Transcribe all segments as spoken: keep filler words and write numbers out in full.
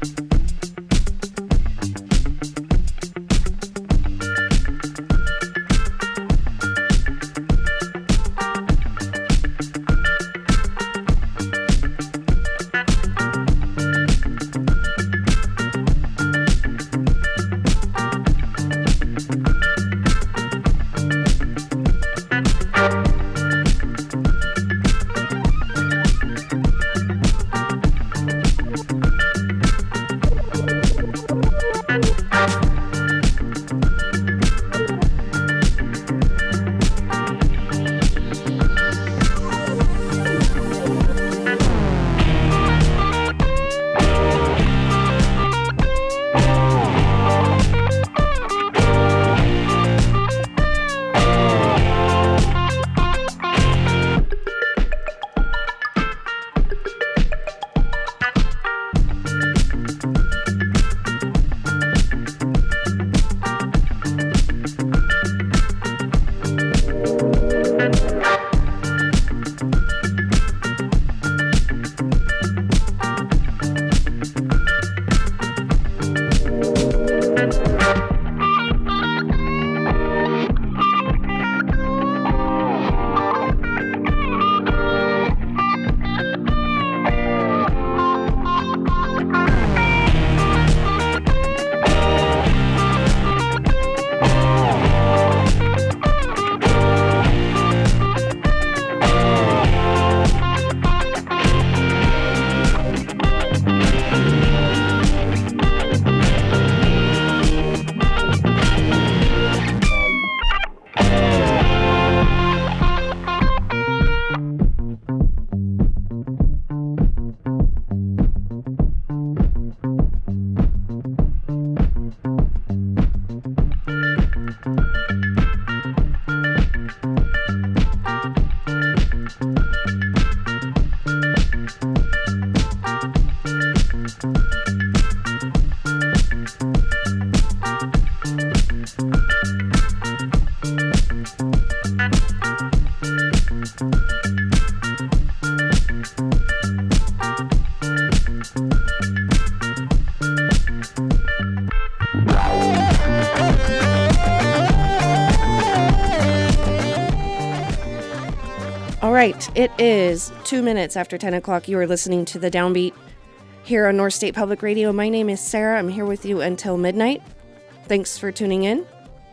All right, it is two minutes after ten o'clock. You are listening to The Downbeat here on North State Public Radio. My name is Sarah. I'm here with you until midnight. Thanks for tuning in.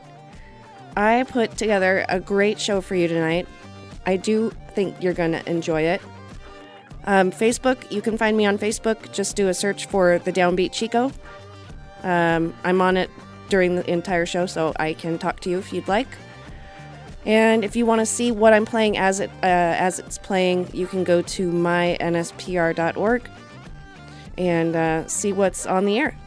I put together a great show for you tonight. I do think you're going to enjoy it. Um, Facebook, you can find me on Facebook. Just do a search for The Downbeat Chico. Um, I'm on it during the entire show, so I can talk to you if you'd like. And if you want to see what I'm playing as it uh, as it's playing, you can go to my N S P R dot org and uh, see what's on the air.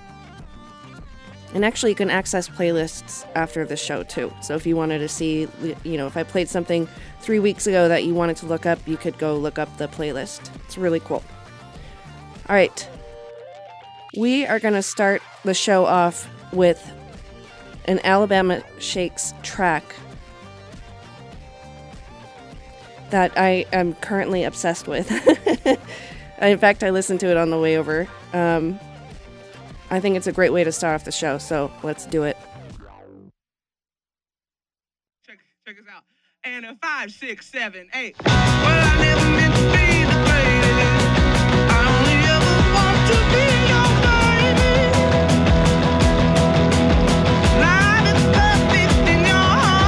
And actually, you can access playlists after the show, too. So if you wanted to see, you know, if I played something three weeks ago that you wanted to look up, you could go look up the playlist. It's really cool. All right. We are going to start the show off with an Alabama Shakes track that I am currently obsessed with. In fact, I listened to it on the way over. Um, I think it's a great way to start off the show, so let's do it. Check, check us out. And a five, six, seven, eight. Well, I never meant to be the baby. I only ever want to be your baby. Life is perfect in your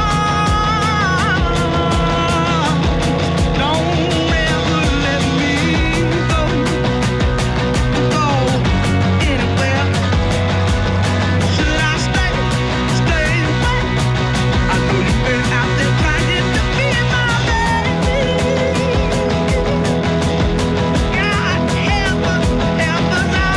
arms. Don't ever let me go. Go anywhere. Should I stay? Stay away. I know you've been out there trying to be my baby. God help us, help us out.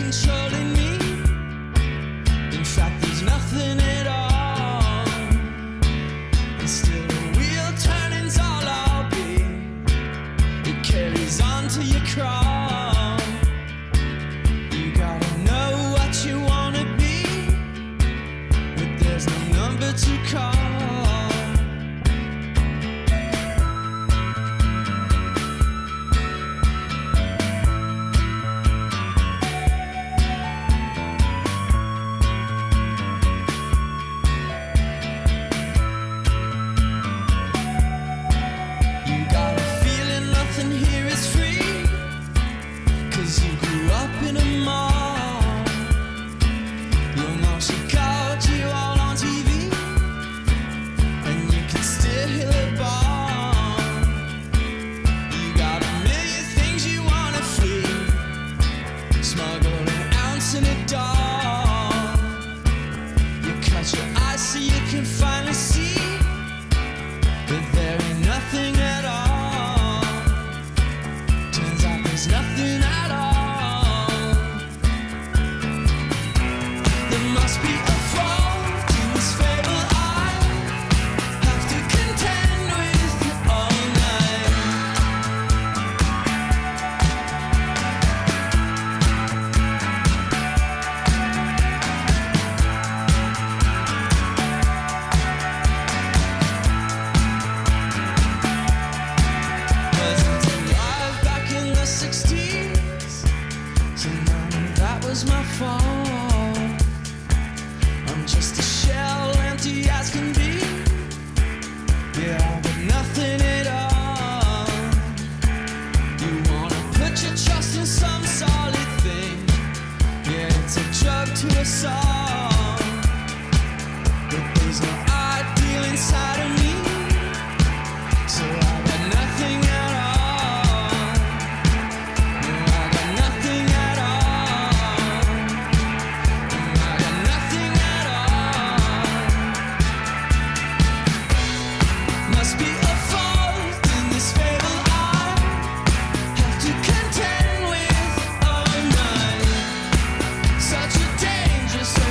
controlling me. In fact, there's nothing at all. And still the wheel turning's all I'll be. It carries on till you crawl. You gotta know what you wanna be, but there's no number to call. Such a dangerous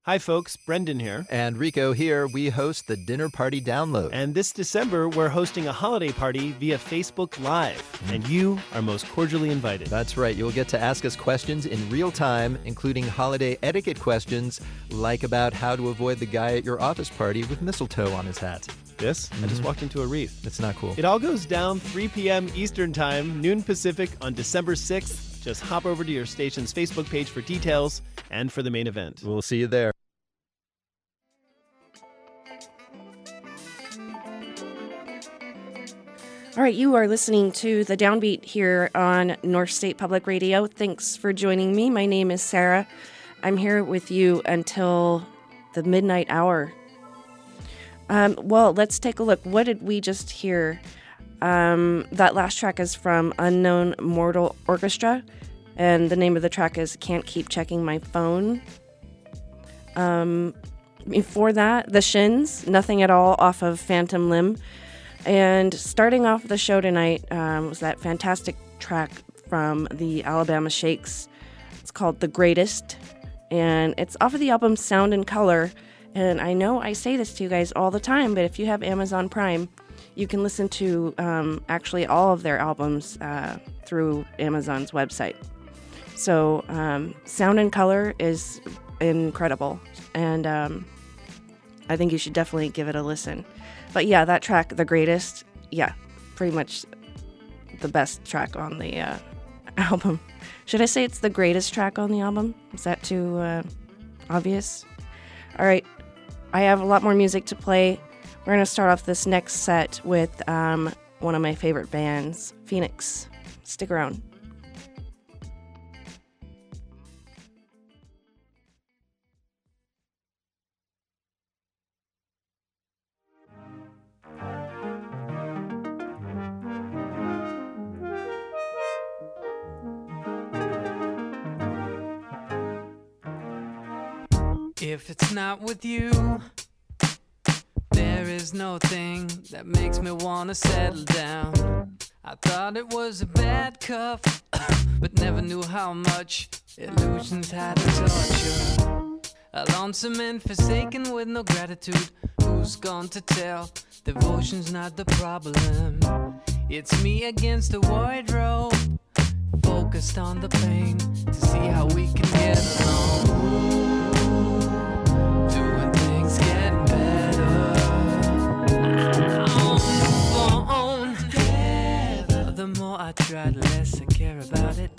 Hi, folks. Brendan here. And Rico here. We host the Dinner Party Download. And this December, we're hosting a holiday party via Facebook Live. Mm. And you are most cordially invited. That's right. You'll get to ask us questions in real time, including holiday etiquette questions, like about how to avoid the guy at your office party with mistletoe on his hat. This? Mm-hmm. I just walked into a wreath. That's not cool. It all goes down three p.m. Eastern Time, noon Pacific on December sixth. Just hop over to your station's Facebook page for details and for the main event. We'll see you there. All right, you are listening to The Downbeat here on North State Public Radio. Thanks for joining me. My name is Sarah. I'm here with you until the midnight hour. Um, well, let's take a look. What did we just hear? Um, that last track is from Unknown Mortal Orchestra, and the name of the track is Can't Keep Checking My Phone. Um, before that, The Shins, Nothing at All off of Phantom Limb. And starting off the show tonight um, was that fantastic track from the Alabama Shakes. It's called The Greatest, and it's off of the album Sound and Color. And I know I say this to you guys all the time, but if you have Amazon Prime, you can listen to um, actually all of their albums uh, through Amazon's website. So um, Sound and Color is incredible, and um, I think you should definitely give it a listen. But yeah, that track, The Greatest, yeah, pretty much the best track on the uh, album. Should I say it's the greatest track on the album? Is that too uh, obvious? All right, I have a lot more music to play. We're going to start off this next set with um, one of my favorite bands, Phoenix. Stick around. If it's not with you, there is no thing that makes me wanna settle down. I thought it was a bad cuff, but never knew how much illusions had to torture. A lonesome and forsaken with no gratitude. Who's gone to tell? Devotion's not the problem. It's me against the wardrobe, focused on the pain to see how we can get along. The more I try, the less I care about it.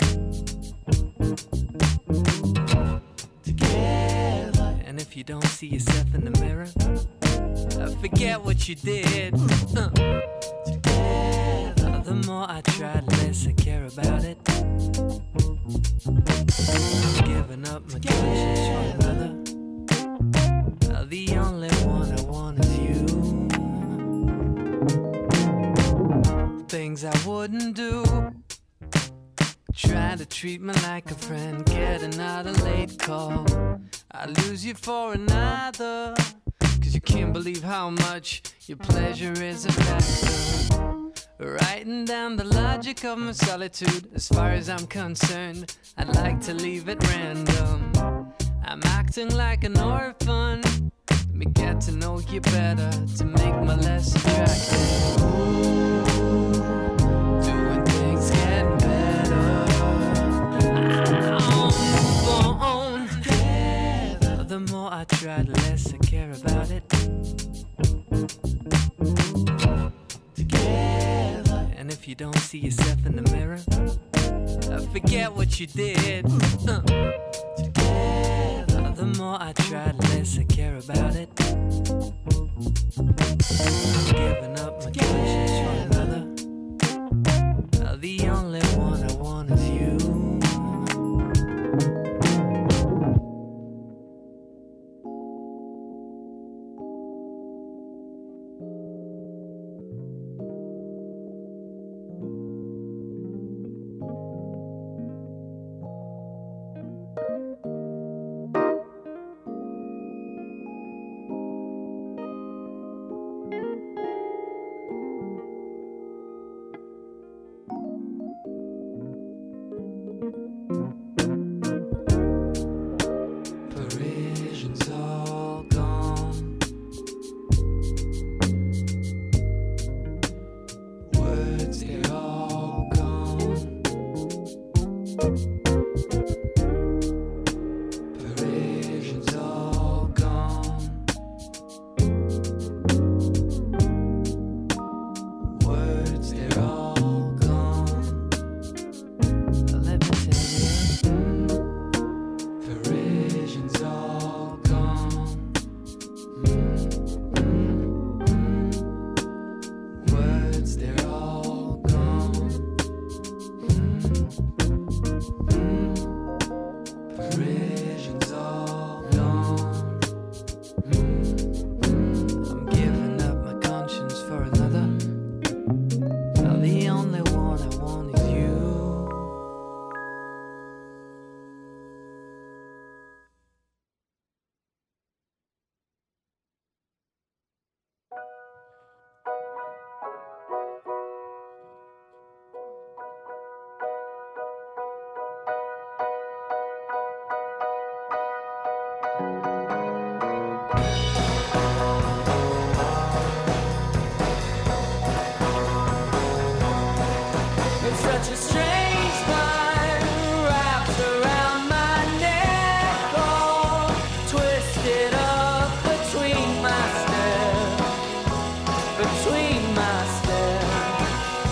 Together. And if you don't see yourself in the mirror, uh, forget what you did. Uh. Together. The more I try, the less I care about it. I'm giving up my choices for another. Uh, the only one I want is you. Things I wouldn't do. Try to treat me like a friend, get another late call. I lose you for another, cause you can't believe how much your pleasure is a factor. Writing down the logic of my solitude, as far as I'm concerned, I'd like to leave it random. I'm acting like an orphan. Let me get to know you better to make me less attractive. Doing things getting better. On the phone. The more I try, the less I care about it. Together. And if you don't see yourself in the mirror, uh, forget what you did. Uh. Together. The more I try, the less I care about it. I'm giving up my choices for another. Uh, the only one I want is you. Visions of Parisians all gone. Words, they're all gone. Let me tell you, Parisians all gone. Words, they're all gone. Parisians all gone. I'm giving up my conscience for another. Now the only one I want is you. It's such a strange mind wrapped around my neck, all twisted up between my steps, between my steps.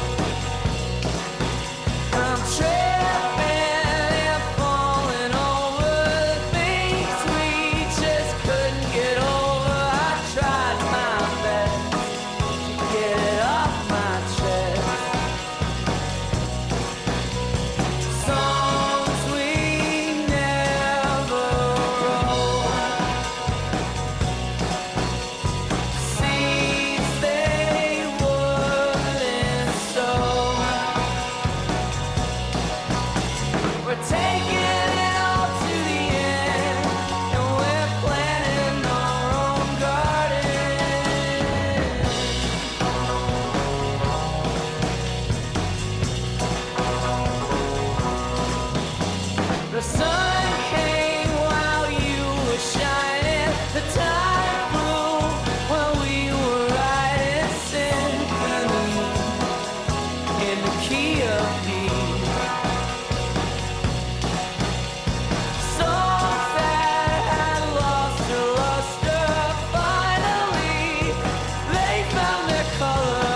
I'm tripping and falling over things we just couldn't get over. I tried my best to get it off my chest. Songs we never wrote, seeds they wouldn't sow. We're taking it all to the end, and we're planting our own garden. The sun came while you were shining. The tide flew while we were riding symphony in the key of D. Songs that had lost their luster, finally they found their color.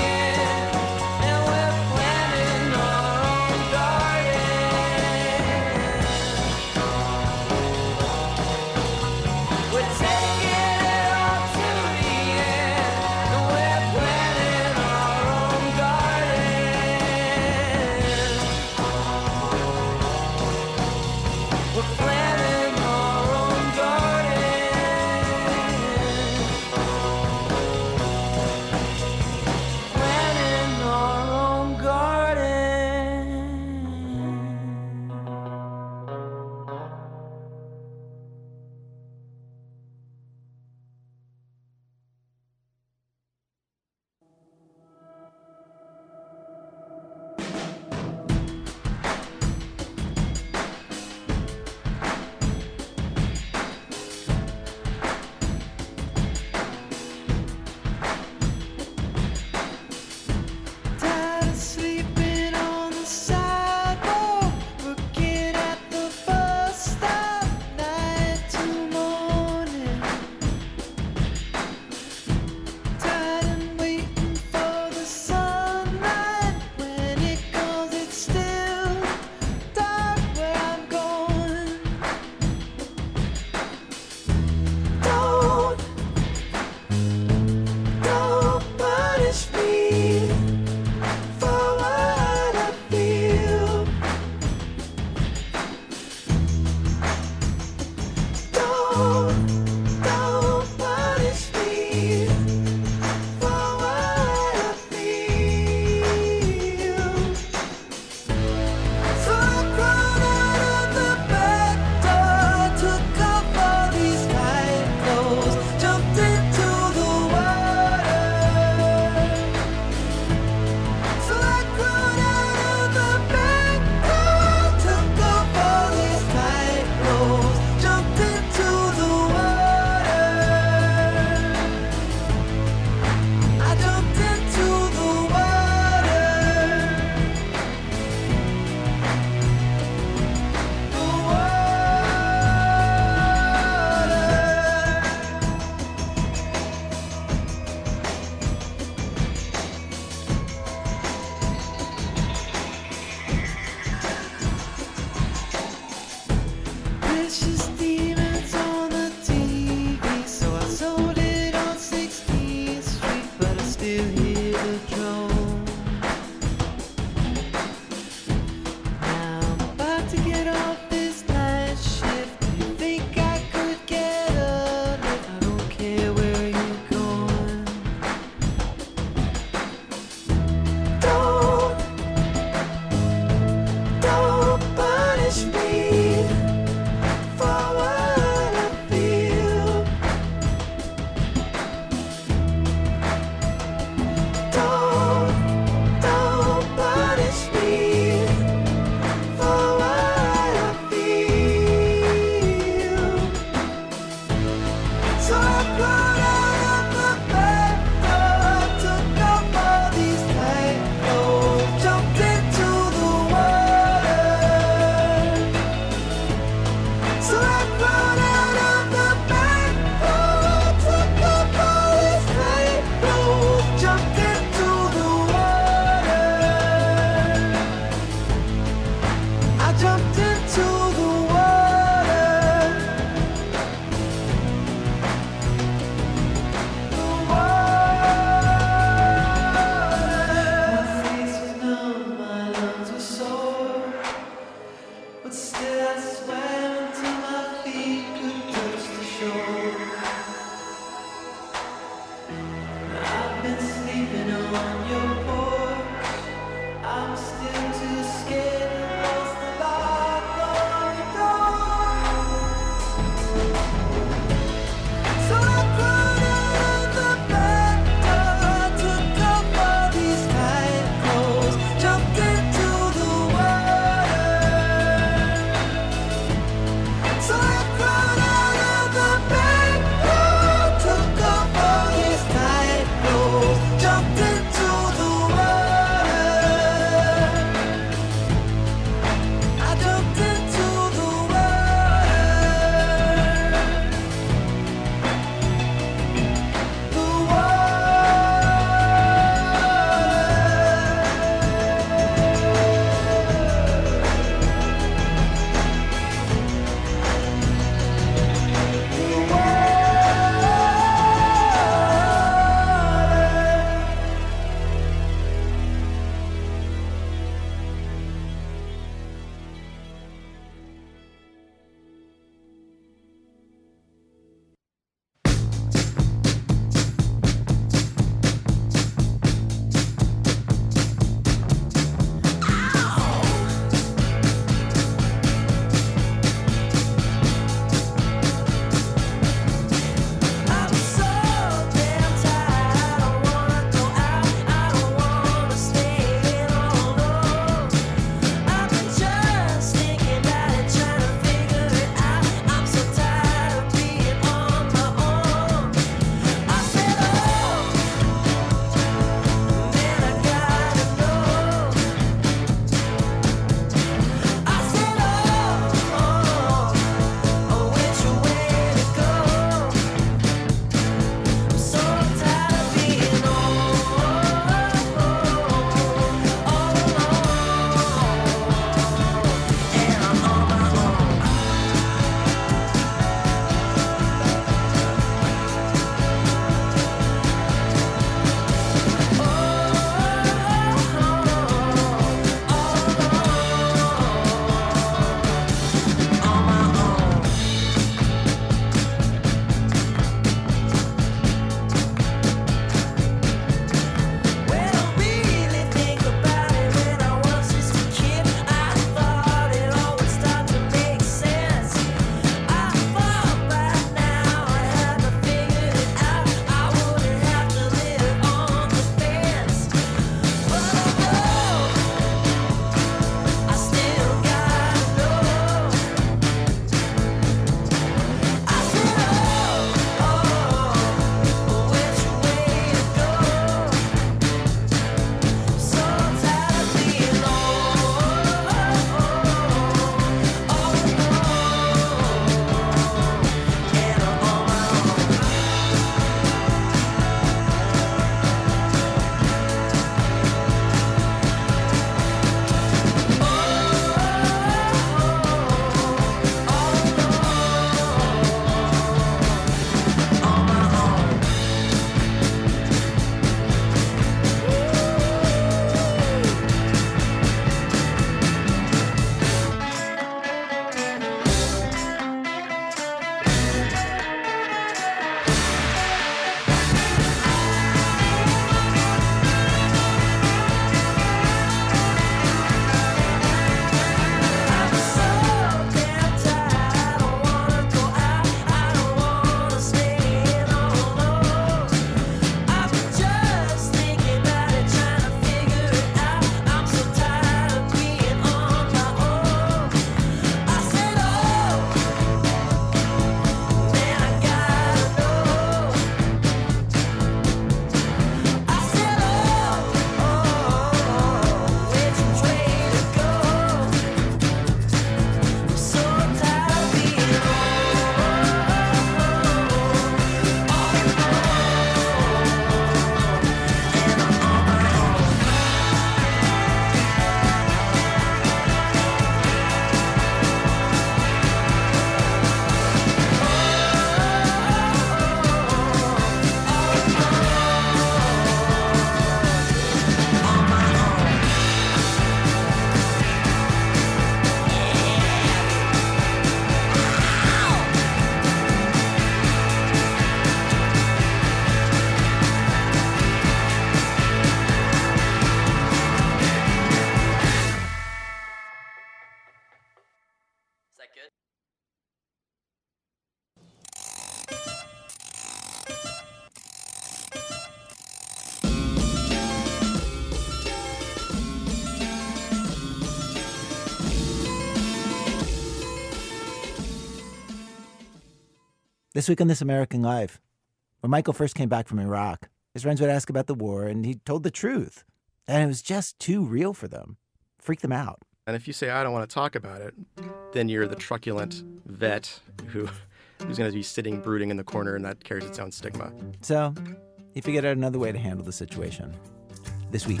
This week on This American Life, when Michael first came back from Iraq, his friends would ask about the war, and he told the truth. And it was just too real for them. Freaked them out. And if you say, I don't want to talk about it, then you're the truculent vet who who's going to be sitting brooding in the corner, and that carries its own stigma. So he figured out another way to handle the situation. This week.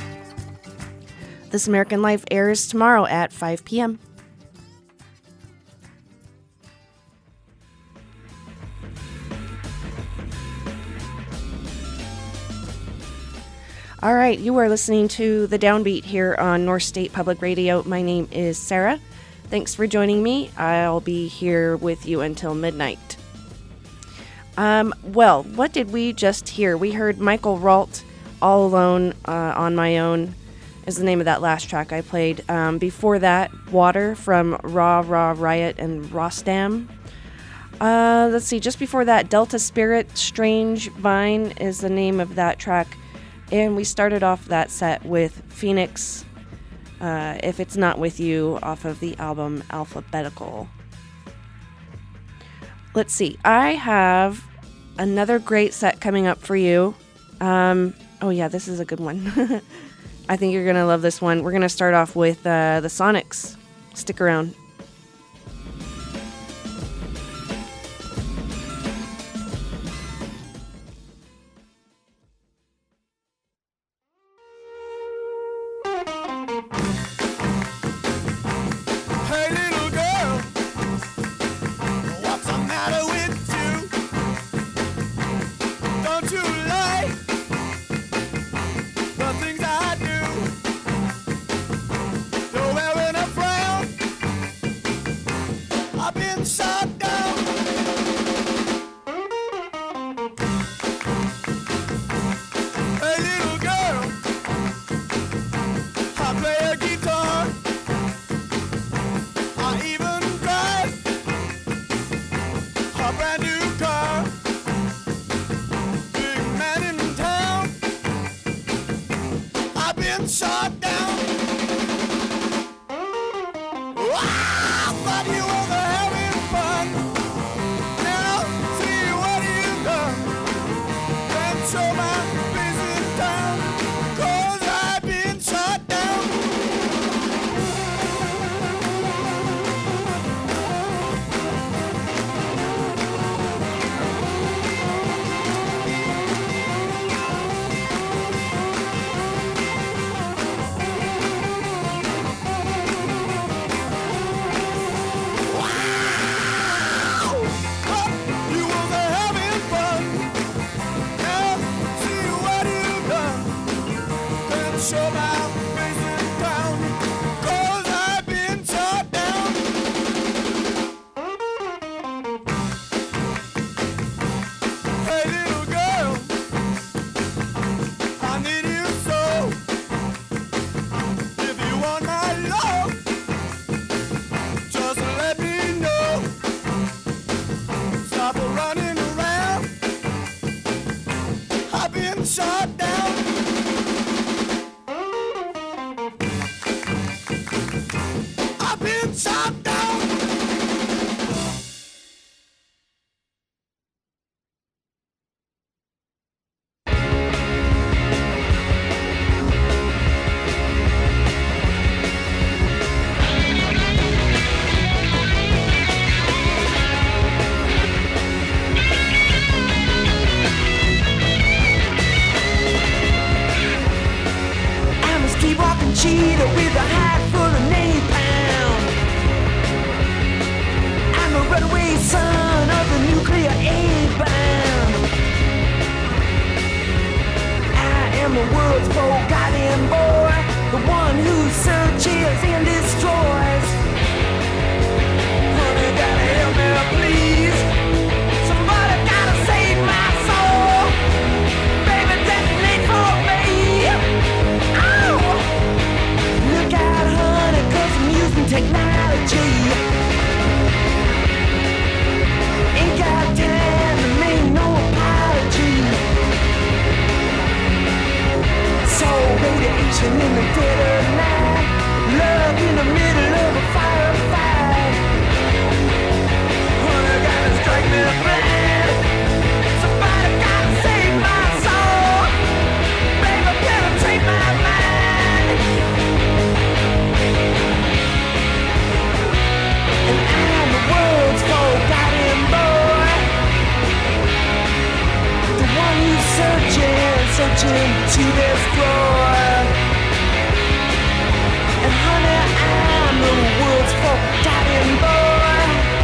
This American Life airs tomorrow at five p.m. All right, you are listening to The Downbeat here on North State Public Radio. My name is Sarah. Thanks for joining me. I'll be here with you until midnight. Um, well, what did we just hear? We heard Michael Ralt, All Alone, uh, On My Own is the name of that last track I played. Um, before that, Water from Raw Raw Riot and Rostam. Uh, let's see, just before that, Delta Spirit, Strange Vine is the name of that track. And we started off that set with Phoenix, uh, If It's Not With You, off of the album Alphabetical. Let's see. I have another great set coming up for you. Um, oh, yeah, this is a good one. I think you're going to love this one. We're going to start off with uh, the Sonics. Stick around. Hey little girl, what's the matter with you? Don't you like the things I do? You're wearing a frown, I've been shot down. Hey little girl, I play a guitar, I even drive a brand new car. Big man in town, I've been shot down. Wow, but you were having fun. Now see what you've done. Then show my place in town, 'cause I've been shot down. You was having fun. Now see what you've done. Then show my face in town, 'cause I've been shot down. Hey little girl, I need you so. If you want my love, just let me know. Stop running around, I've been shot down. I've been shot down. I'm a ski walking cheetah with a hat full of napalm. I'm a runaway son of the nuclear A-bomb. I am the world's forgotten boy, the one who searches and destroys. Honey, gotta help me, please. Somebody gotta save my soul. Baby, detonate for me. Oh! Look out, honey, 'cause I'm using technology. Ain't got time to make no apology. So radiation in the dead of night, love in the middle of a firefight. Honey, gotta strike me blind. searching to destroy. And honey, I'm the world's forgotten boy,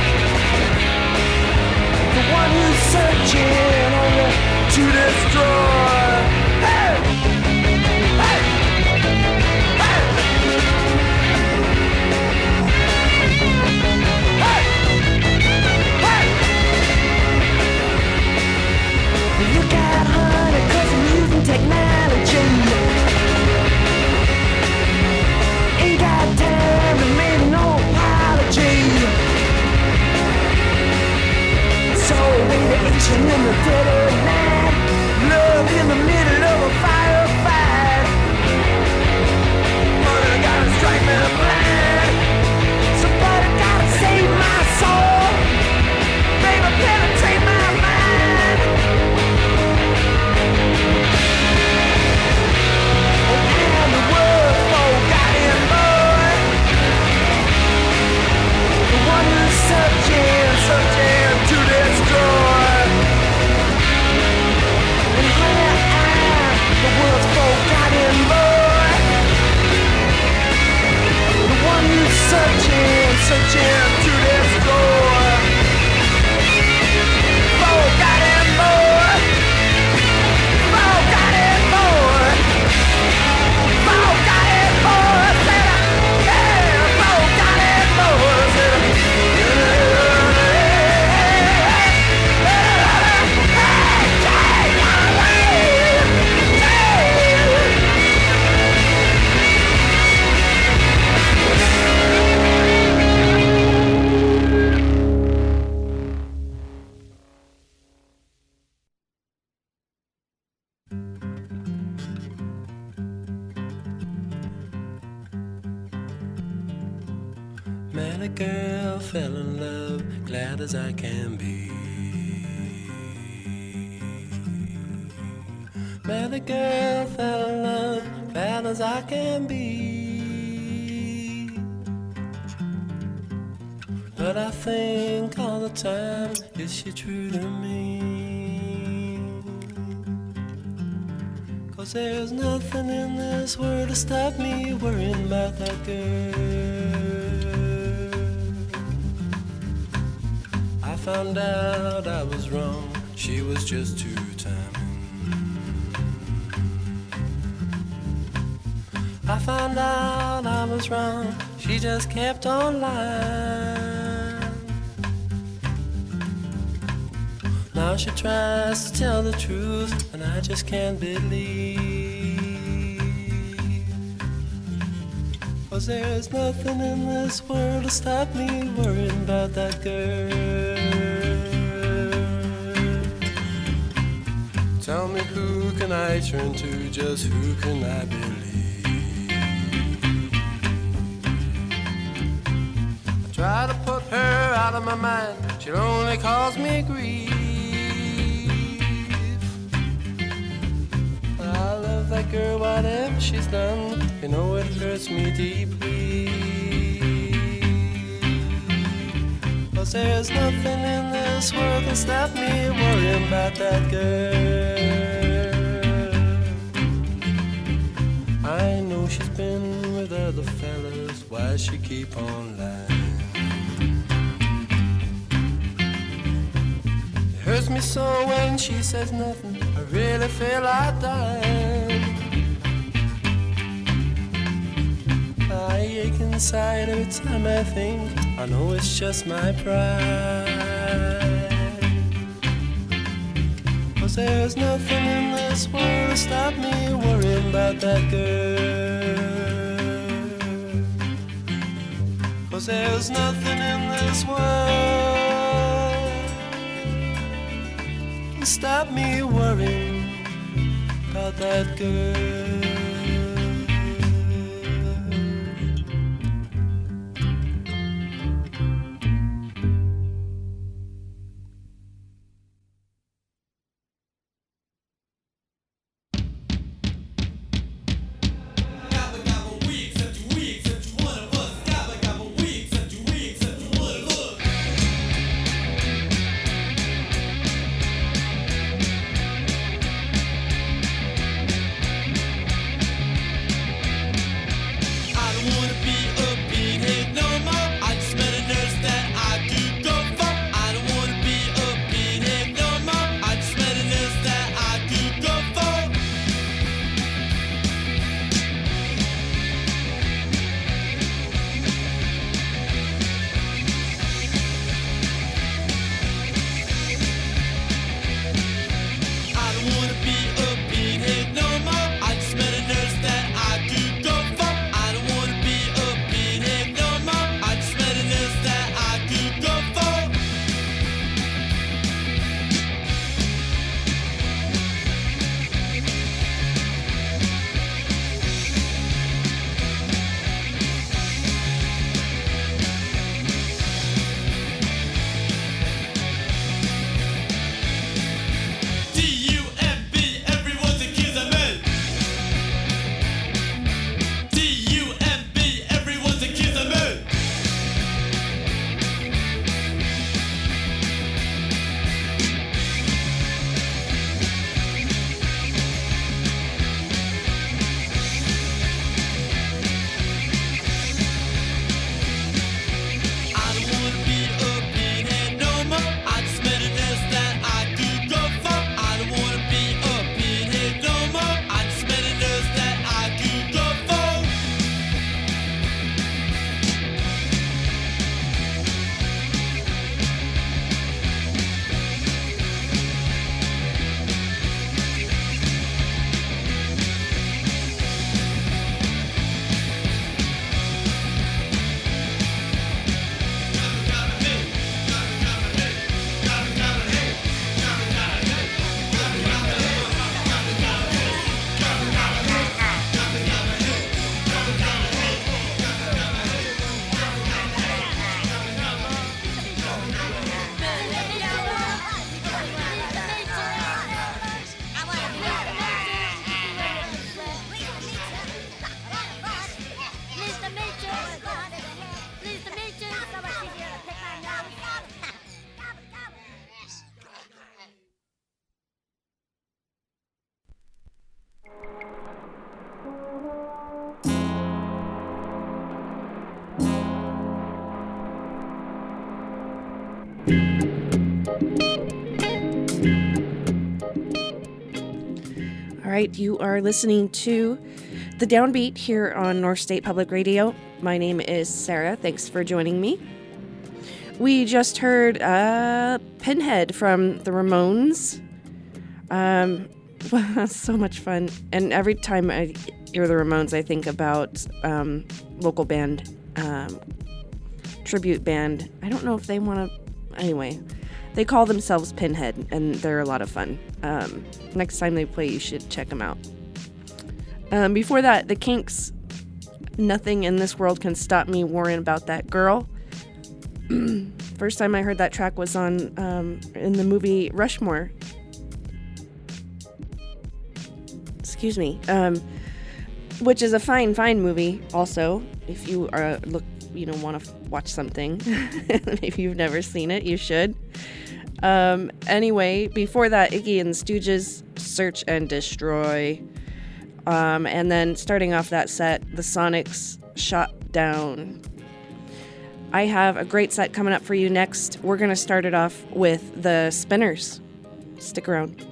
the one who's searching only to destroy. Hey! Hey! Hey! Hey! Hey! Look out, honey, 'cause I'm using technology. Ain't got time to make no apology. So radiation in the dead of night, love in the middle of a firefight. Mother gotta strike me blind. Somebody gotta save my soul. Baby, penetrate my mind. And the world's forgotten boy, the one who's searching, searching to destroy. And honey, I'm the world's forgotten boy, the one who's searching, searching to destroy. Forgotten boy, forgotten boy, forgotten boy, said I, yeah, forgotten boy, said I. Met a girl, fell in love, glad as I can be. Met a girl, fell in love, glad as I can be. But I think all the time, is she true to me? 'Cause there's nothing in this world to stop me worrying about that girl. I found out I was wrong, she was just too timing. I found out I was wrong, she just kept on lying. Now she tries to tell the truth, and I just can't believe. 'Cause there's nothing in this world to stop me worrying about that girl. Tell me, who can I turn to, just who can I believe? I try to put her out of my mind, she'll only cause me grief. I love that girl, whatever she's done, you know it hurts me deeply. 'Cause there's nothing in this world that stop me worrying about that girl. I know she's been with other fellas, why she keep on lying? It hurts me so when she says nothing, I really feel like dying. I ache inside every time I think, I know it's just my pride. 'Cause there's nothing in this world to stop me worrying about that girl. 'Cause there's nothing in this world to stop me worrying about that girl. right, you are listening to The Downbeat here on North State Public Radio. My name is Sarah. Thanks for joining me. We just heard uh, Pinhead from the Ramones. Um, so much fun. And every time I hear the Ramones, I think about um, local band, um, tribute band. I don't know if they want to... Anyway, they call themselves Pinhead, and they're a lot of fun. Um, next time they play, you should check them out. Um, before that, the Kinks, Nothing in This World Can Stop Me Worrying About That Girl. First time I heard that track was on um, in the movie Rushmore. Excuse me. Um, which is a fine, fine movie also. If you are look, you know, want to watch something. If you've never seen it, you should. Um, anyway, before that, Iggy and the Stooges, Search and Destroy. Um, and then starting off that set, the Sonics, Shot Down. I have a great set coming up for you next. We're going to start it off with the Spinners. Stick around.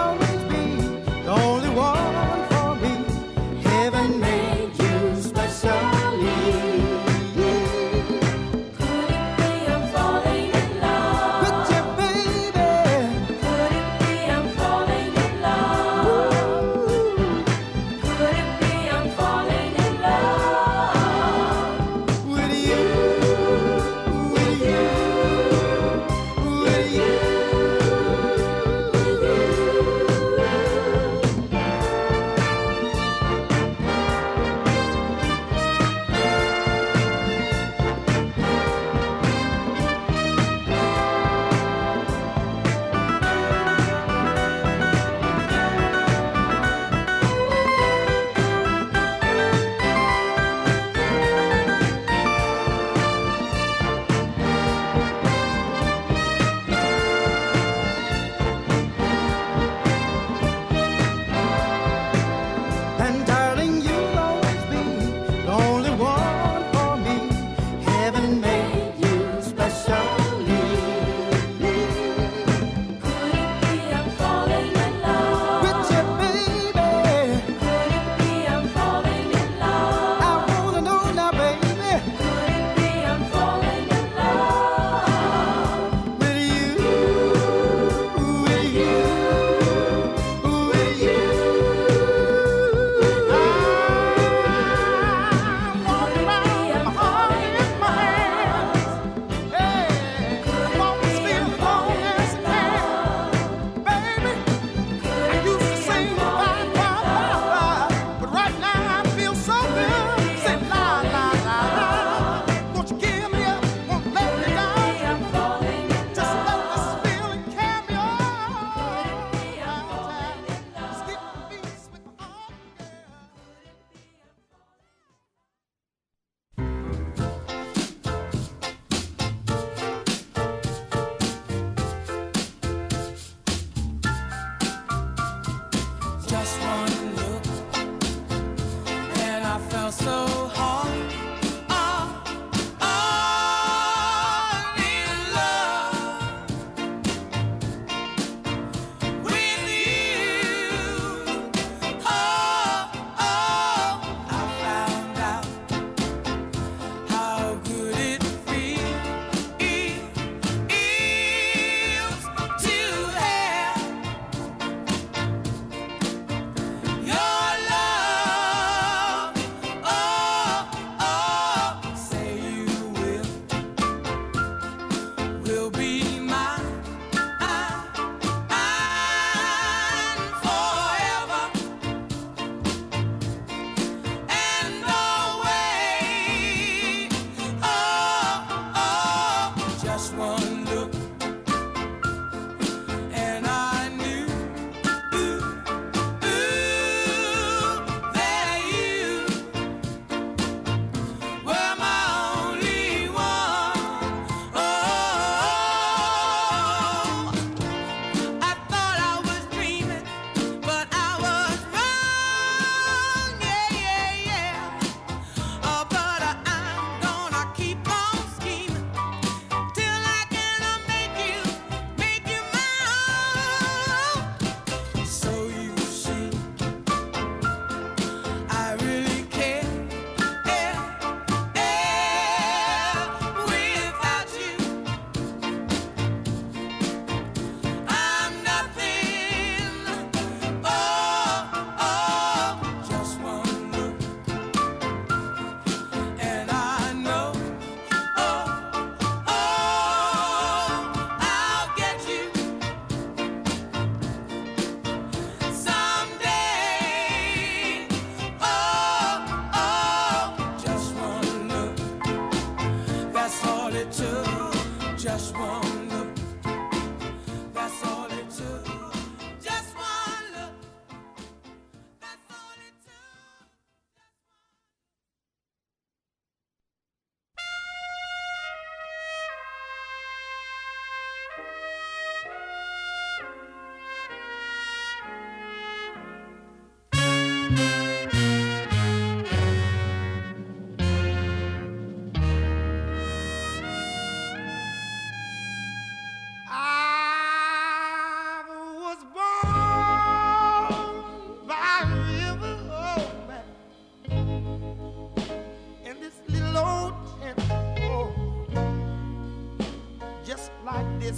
Special.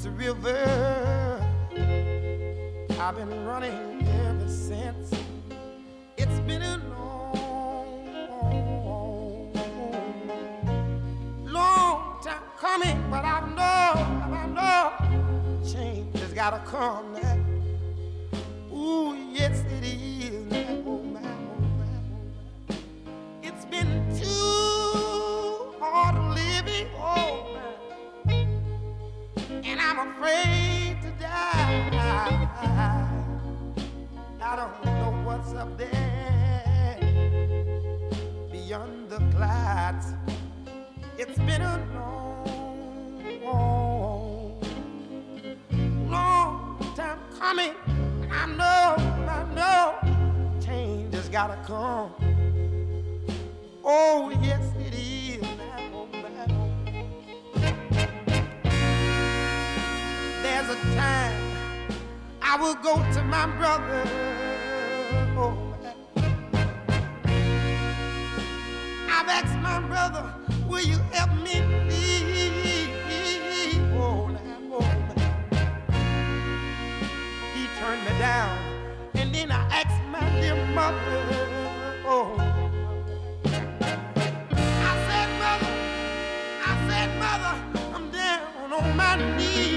this river. I've been running ever since. It's been a long, long time coming, but I know, I know, change has gotta come now. Ooh, yes it is now, oh my, oh my. It's been too hard living, oh my, and I'm afraid to die. I don't know what's up there beyond the clouds. It's been a long, long time coming. I know, I know, change has gotta come. Oh, yes, it is now, now. There's a time I will go to my brother. Oh, I've asked my brother, will you help me please? Oh, now, oh, he turned me down, and then I asked my dear mother. Oh, I said, mother, I said, mother, I'm down on my knees.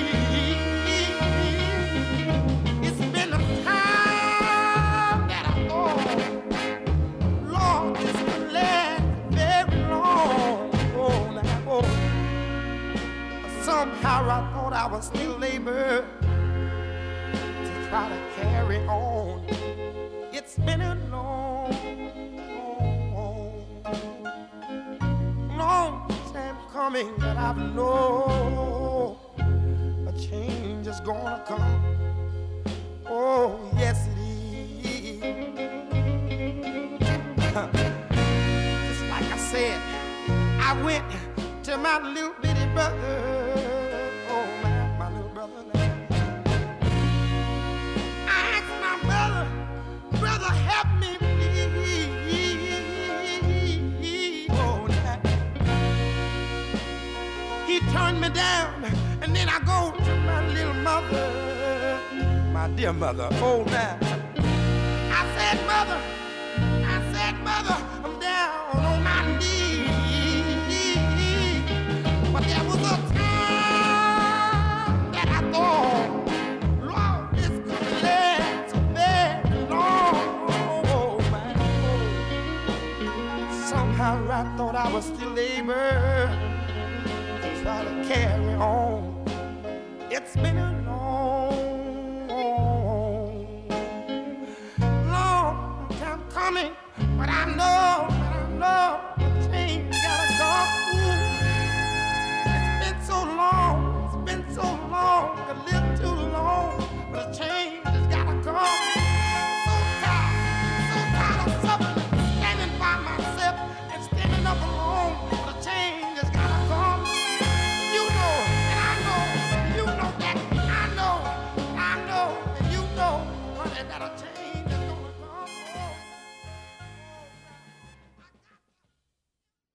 It's been a time that I thought, Lord, this could last very long. Oh, now, oh. Somehow I thought I was still able to try to carry on. It's been a long, long, long time coming, but I know a change is gonna come. Oh, yes it is. Just like I said, I went to my little bitty brother. Oh, my, my little brother. I asked my brother, brother, help me, please. Oh, now. He turned me down, and then I go to my little mother, my dear mother. Oh, now. I said, mother, I said, mother, I'm down on my knees. But there was a time that I thought, Lord, this could last so very long. Oh, my Lord. Somehow I thought I was still able to try to carry on. It's been a long, long time coming, but I know